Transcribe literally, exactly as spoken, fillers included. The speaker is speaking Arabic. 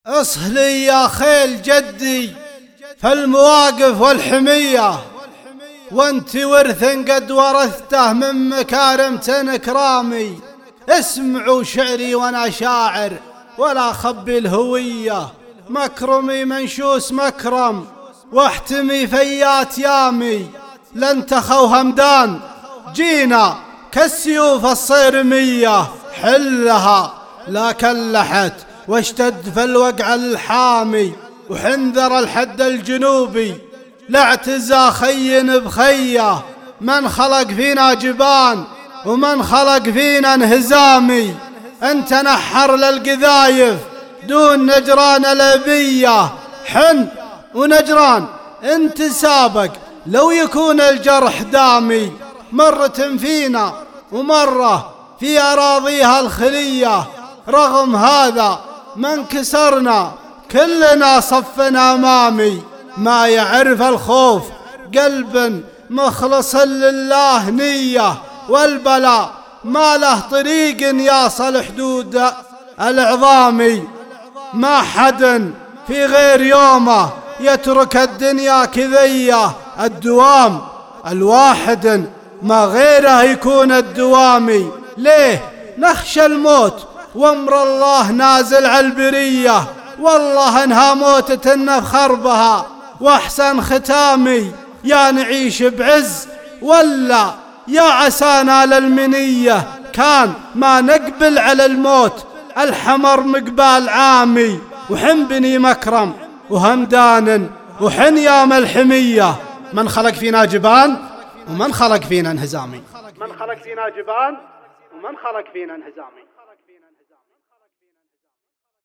اصهلي يا خيل جدي في المواقف والحمية، وانت ورث قد ورثته من مكارم اكرامي. اسمعوا شعري وانا شاعر ولا خبي الهوية، مكرمي منشوس مكرم واحتمي فيات يامي. لن تخو همدان جينا كالسيوف الصيرمية، حلها لا كلحت واشتد في الوقع الحامي، وحنذر الحد الجنوبي لا اعتزى خي بخيه. من خلق فينا جبان ومن خلق فينا انهزامي، انت نحر للقذايف دون نجران الابيه. حن ونجران انت سابق لو يكون الجرح دامي، مرة فينا ومرة في أراضيها الخلية. رغم هذا ما انكسرنا كلنا صفنا أمامي، ما يعرف الخوف قلب مخلص لله نية، والبلاء ما له طريق يصل حدود العظام. ما حد في غير يومه يترك الدنيا كذية، الدوام الواحد ما غيره يكون الدوامي. ليه نخشى الموت وامر الله نازل على البرية، والله انها موتة نفخر بها واحسن ختامي. يا نعيش بعز ولا يا عسانا للمنية، كان ما نقبل على الموت الحمر مقبال عامي. وحن بني مكرم وهمدان وحن يام الحمية، من خلق فينا جبان ومن خلق فينا انهزامي. من خلق فينا جبان ومن خلق فينا انهزامي.